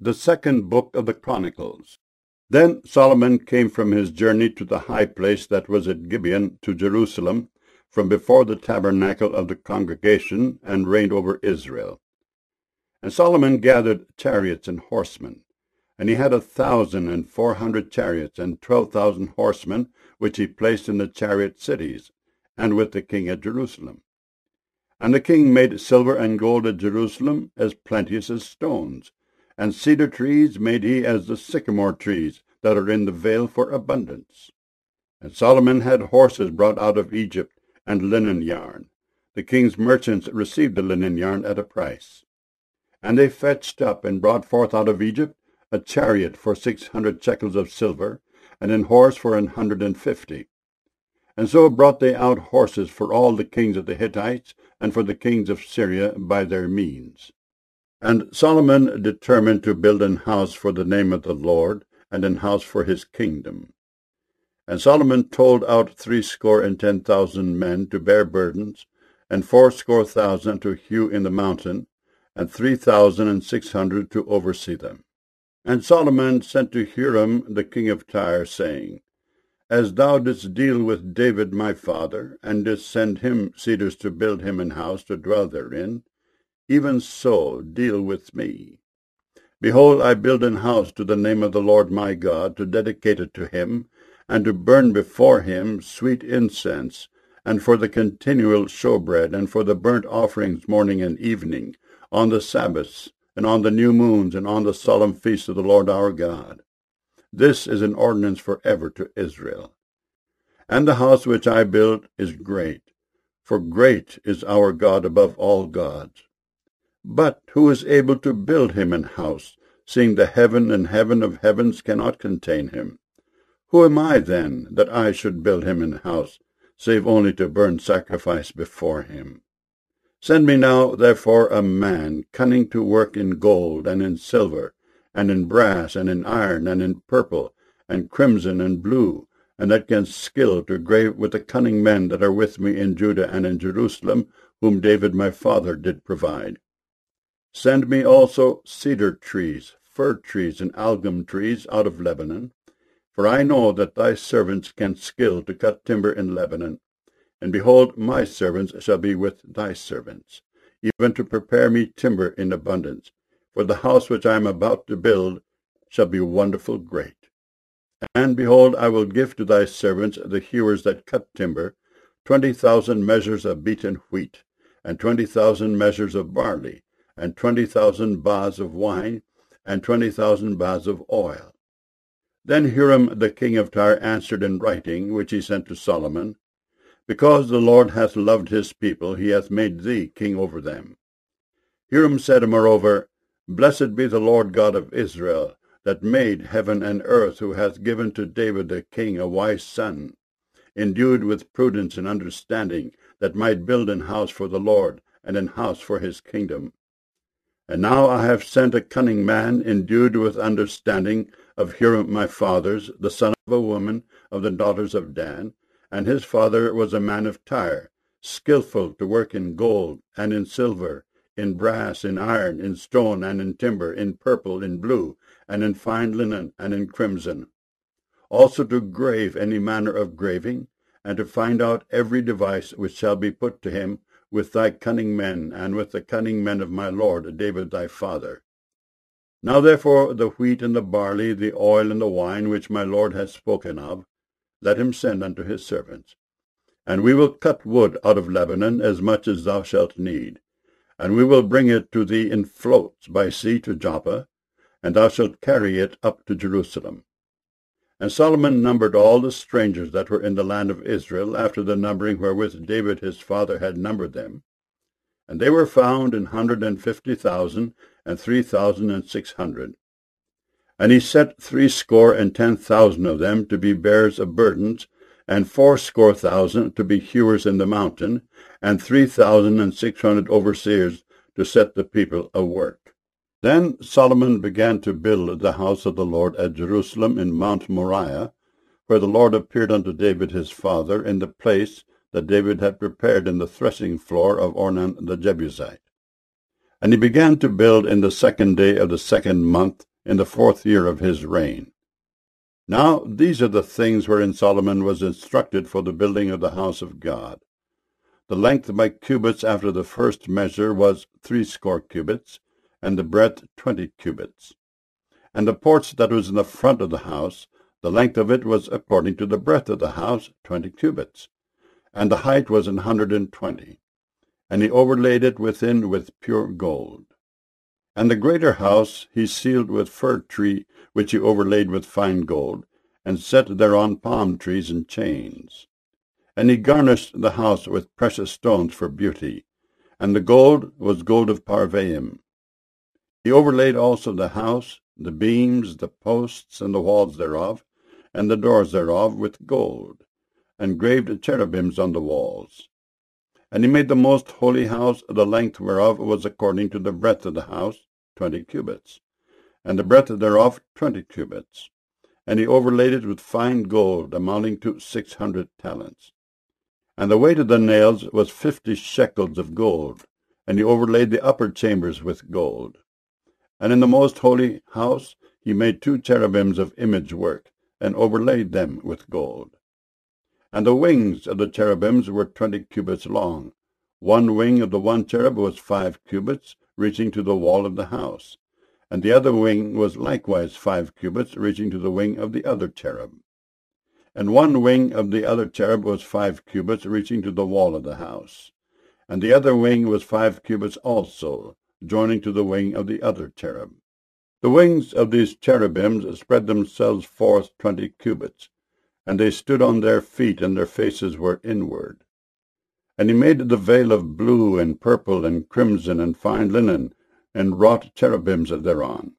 The second book of the Chronicles. Then Solomon came from his journey to the high place that was at Gibeon to Jerusalem, from before the tabernacle of the congregation, and reigned over Israel. And Solomon gathered chariots and horsemen, and he had 1,400 chariots and 12,000 horsemen, which he placed in the chariot cities, and with the king at Jerusalem. And the king made silver and gold at Jerusalem as plenteous as stones, and cedar trees made he as the sycamore trees that are in the vale for abundance. And Solomon had horses brought out of Egypt, and linen yarn. The king's merchants received the linen yarn at a price. And they fetched up and brought forth out of Egypt a chariot for 600 shekels of silver, and an horse for 150. And so brought they out horses for all the kings of the Hittites, and for the kings of Syria by their means. And Solomon determined to build an house for the name of the Lord, and an house for his kingdom. And Solomon told out 70,000 men to bear burdens, and 80,000 to hew in the mountain, and 3,600 to oversee them. And Solomon sent to Hiram the king of Tyre, saying, As thou didst deal with David my father, and didst send him cedars to build him an house to dwell therein, even so deal with me. Behold, I build an house to the name of the Lord my God, to dedicate it to him, and to burn before him sweet incense, and for the continual showbread, and for the burnt offerings morning and evening, on the Sabbaths, and on the new moons, and on the solemn feasts of the Lord our God. This is an ordinance for ever to Israel. And the house which I build is great, for great is our God above all gods. But who is able to build him an house, seeing the heaven and heaven of heavens cannot contain him? Who am I, then, that I should build him an house, save only to burn sacrifice before him? Send me now, therefore, a man cunning to work in gold, and in silver, and in brass, and in iron, and in purple, and crimson, and blue, and that can skill to grave with the cunning men that are with me in Judah and in Jerusalem, whom David my father did provide. Send me also cedar trees, fir trees, and algum trees out of Lebanon, for I know that thy servants can skill to cut timber in Lebanon. And behold, my servants shall be with thy servants, even to prepare me timber in abundance, for the house which I am about to build shall be wonderful great. And behold, I will give to thy servants, the hewers that cut timber, 20,000 measures of beaten wheat, and 20,000 measures of barley, and 20,000 baths of wine, and 20,000 baths of oil. Then Hiram the king of Tyre answered in writing, which he sent to Solomon, Because the Lord hath loved his people, he hath made thee king over them. Hiram said moreover, Blessed be the Lord God of Israel, that made heaven and earth, who hath given to David the king a wise son, endued with prudence and understanding, that might build an house for the Lord, and an house for his kingdom. And now I have sent a cunning man, endued with understanding, of Hiram my father's, the son of a woman of the daughters of Dan, and his father was a man of Tyre, skillful to work in gold, and in silver, in brass, in iron, in stone, and in timber, in purple, in blue, and in fine linen, and in crimson. Also to grave any manner of graving, and to find out every device which shall be put to him with thy cunning men, and with the cunning men of my lord David thy father. Now therefore the wheat and the barley, the oil and the wine, which my lord hath spoken of, let him send unto his servants. And we will cut wood out of Lebanon, as much as thou shalt need. And we will bring it to thee in floats by sea to Joppa, and thou shalt carry it up to Jerusalem. And Solomon numbered all the strangers that were in the land of Israel, after the numbering wherewith David his father had numbered them. And they were found 150,000 and 3,600. And he set 70,000 of them to be bearers of burdens, and 80,000 to be hewers in the mountain, and 3,600 overseers to set the people a work. Then Solomon began to build the house of the Lord at Jerusalem in Mount Moriah, where the Lord appeared unto David his father, in the place that David had prepared in the threshing floor of Ornan the Jebusite. And he began to build in the 2nd day of the 2nd month, in the 4th year of his reign. Now these are the things wherein Solomon was instructed for the building of the house of God. The length by cubits after the first measure was 60 cubits, and the breadth 20 cubits. And the porch that was in the front of the house, the length of it was according to the breadth of the house, 20 cubits, and the height was 120. And he overlaid it within with pure gold. And the greater house he sealed with fir tree, which he overlaid with fine gold, and set thereon palm trees and chains. And he garnished the house with precious stones for beauty, and the gold was gold of Parvaim. He overlaid also the house, the beams, the posts, and the walls thereof, and the doors thereof with gold, and graved cherubims on the walls. And he made the most holy house, the length whereof was according to the breadth of the house, 20 cubits, and the breadth thereof 20 cubits. And he overlaid it with fine gold, amounting to 600 talents. And the weight of the nails was 50 shekels of gold, and he overlaid the upper chambers with gold. And in the most holy house he made 2 cherubims of image work, and overlaid them with gold. And the wings of the cherubims were 20 cubits long. One wing of the one cherub was 5 cubits, reaching to the wall of the house, and the other wing was likewise 5 cubits, reaching to the wing of the other cherub. And one wing of the other cherub was 5 cubits, reaching to the wall of the house. And the other wing was 5 cubits also, joining to the wing of the other cherub. The wings of these cherubims spread themselves forth 20 cubits, and they stood on their feet, and their faces were inward. And he made the veil of blue and purple and crimson and fine linen, and wrought cherubims thereon.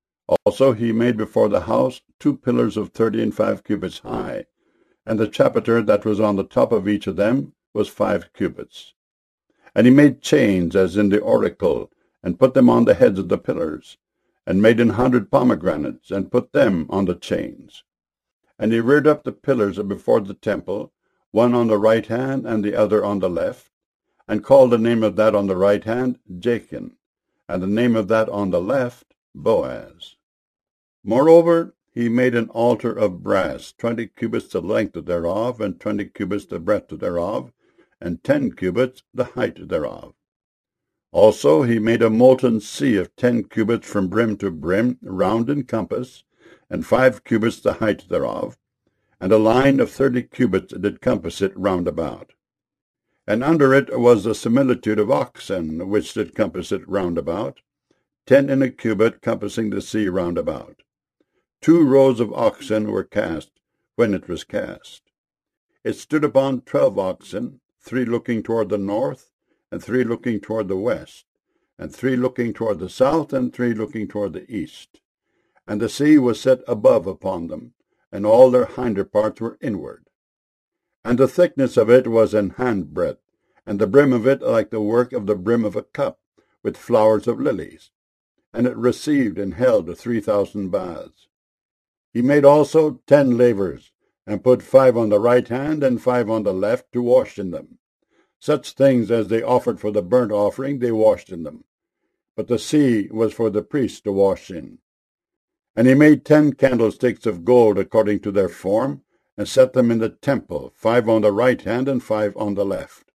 Also he made before the house 2 pillars of 30 and 5 cubits high, and the chapiter that was on the top of each of them was 5 cubits. And he made chains as in the oracle, and put them on the heads of the pillars, and made 100 pomegranates, and put them on the chains. And he reared up the pillars before the temple, one on the right hand and the other on the left, and called the name of that on the right hand Jachin, and the name of that on the left Boaz. Moreover, he made an altar of brass, 20 cubits the length thereof, and 20 cubits the breadth thereof, and 10 cubits the height thereof. Also he made a molten sea of 10 cubits from brim to brim, round in compass, and 5 cubits the height thereof, and a line of 30 cubits did compass it round about. And under it was the similitude of oxen, which did compass it round about, 10 in a cubit compassing the sea round about. 2 rows of oxen were cast when it was cast. It stood upon 12 oxen, 3 looking toward the north, and 3 looking toward the west, and 3 looking toward the south, and 3 looking toward the east. And the sea was set above upon them, and all their hinder parts were inward. And the thickness of it was an handbreadth, and the brim of it like the work of the brim of a cup, with flowers of lilies. And it received and held 3,000 baths. He made also 10 lavers, and put 5 on the right hand and 5 on the left to wash in them. Such things as they offered for the burnt offering they washed in them. But the sea was for the priests to wash in. And he made 10 candlesticks of gold according to their form, and set them in the temple, 5 on the right hand and 5 on the left.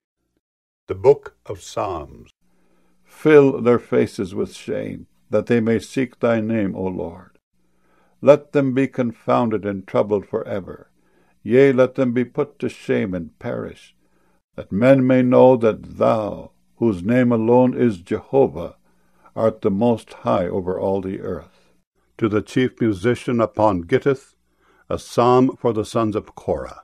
The Book of Psalms. Fill their faces with shame, that they may seek thy name, O Lord. Let them be confounded and troubled forever. Yea, let them be put to shame and perish, that men may know that thou, whose name alone is Jehovah, art the most high over all the earth. To the chief musician upon Gittith, a psalm for the sons of Korah.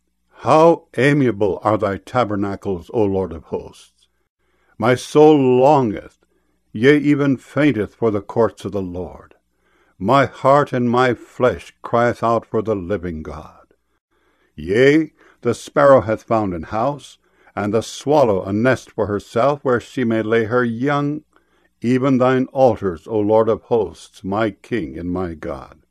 How amiable are thy tabernacles, O Lord of hosts! My soul longeth, yea, even fainteth for the courts of the Lord. My heart and my flesh crieth out for the living God. Yea, the sparrow hath found an house, and the swallow a nest for herself, where she may lay her young, even thine altars, O Lord of hosts, my King and my God.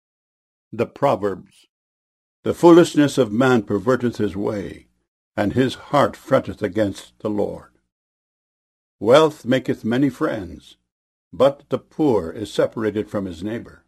The Proverbs. The foolishness of man perverteth his way, and his heart fretteth against the Lord. Wealth maketh many friends, but the poor is separated from his neighbor.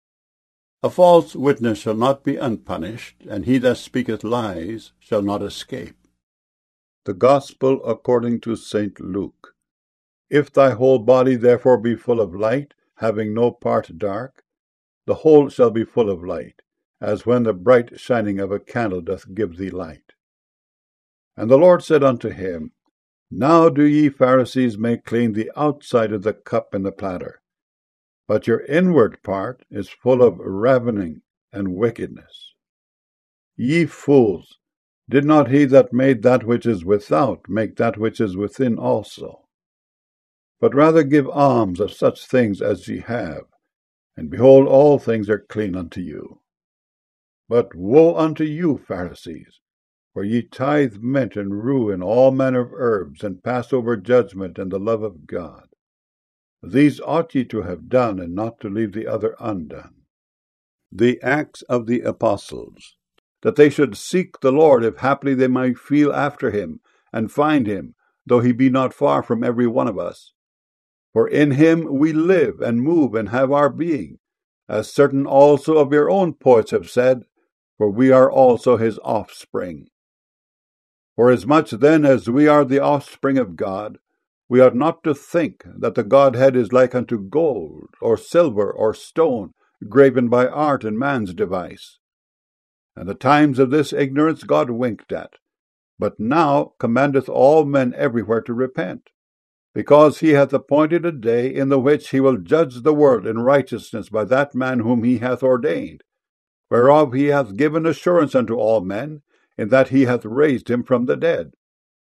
A false witness shall not be unpunished, and he that speaketh lies shall not escape. The Gospel according to St. Luke. If thy whole body therefore be full of light, having no part dark, the whole shall be full of light, as when the bright shining of a candle doth give thee light. And the Lord said unto him, Now do ye Pharisees make clean the outside of the cup and the platter, but your inward part is full of ravening and wickedness. Ye fools, did not he that made that which is without make that which is within also? But rather give alms of such things as ye have, and behold, all things are clean unto you. But woe unto you, Pharisees, for ye tithe mint and rue and all manner of herbs, and pass over judgment and the love of God. These ought ye to have done, and not to leave the other undone. The Acts of the Apostles, that they should seek the Lord, if haply they might feel after him, and find him, though he be not far from every one of us. For in him we live and move and have our being, as certain also of your own poets have said, for we are also his offspring. Forasmuch then as we are the offspring of God, we ought not to think that the Godhead is like unto gold, or silver, or stone, graven by art and man's device. And the times of this ignorance God winked at, but now commandeth all men everywhere to repent, because he hath appointed a day in the which he will judge the world in righteousness by that man whom he hath ordained, whereof he hath given assurance unto all men, in that he hath raised him from the dead.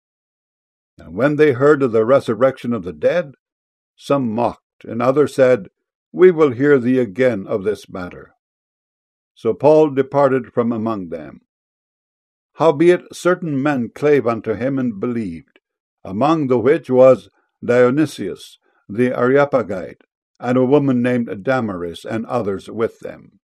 And when they heard of the resurrection of the dead, some mocked, and others said, We will hear thee again of this matter. So Paul departed from among them. Howbeit certain men clave unto him and believed, among the which was Dionysius the Areopagite, and a woman named Damaris, and others with them.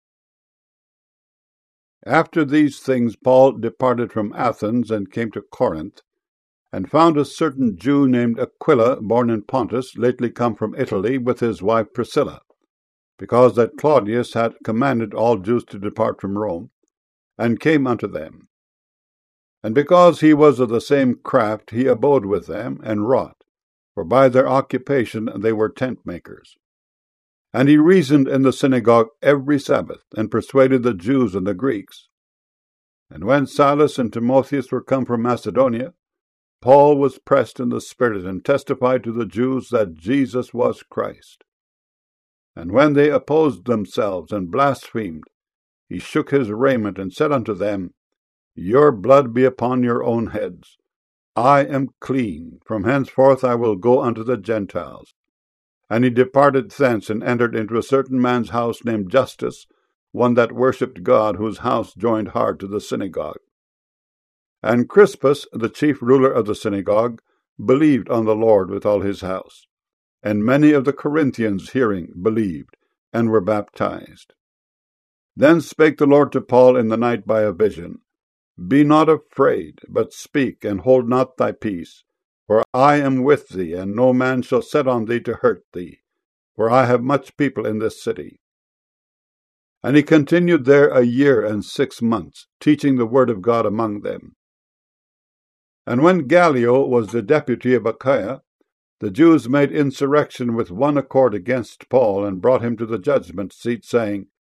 After these things Paul departed from Athens, and came to Corinth, and found a certain Jew named Aquila, born in Pontus, lately come from Italy, with his wife Priscilla, because that Claudius had commanded all Jews to depart from Rome, and came unto them. And because he was of the same craft, he abode with them, and wrought, for by their occupation they were tent-makers. And he reasoned in the synagogue every Sabbath, and persuaded the Jews and the Greeks. And when Silas and Timotheus were come from Macedonia, Paul was pressed in the Spirit, and testified to the Jews that Jesus was Christ. And when they opposed themselves and blasphemed, he shook his raiment, and said unto them, Your blood be upon your own heads. I am clean. From henceforth I will go unto the Gentiles. And he departed thence, and entered into a certain man's house named Justus, one that worshipped God, whose house joined hard to the synagogue. And Crispus, the chief ruler of the synagogue, believed on the Lord with all his house. And many of the Corinthians, hearing, believed, and were baptized. Then spake the Lord to Paul in the night by a vision, Be not afraid, but speak, and hold not thy peace. For I am with thee, and no man shall set on thee to hurt thee, for I have much people in this city. And he continued there 1 year and 6 months, teaching the word of God among them. And when Gallio was the deputy of Achaia, the Jews made insurrection with one accord against Paul, and brought him to the judgment seat, saying,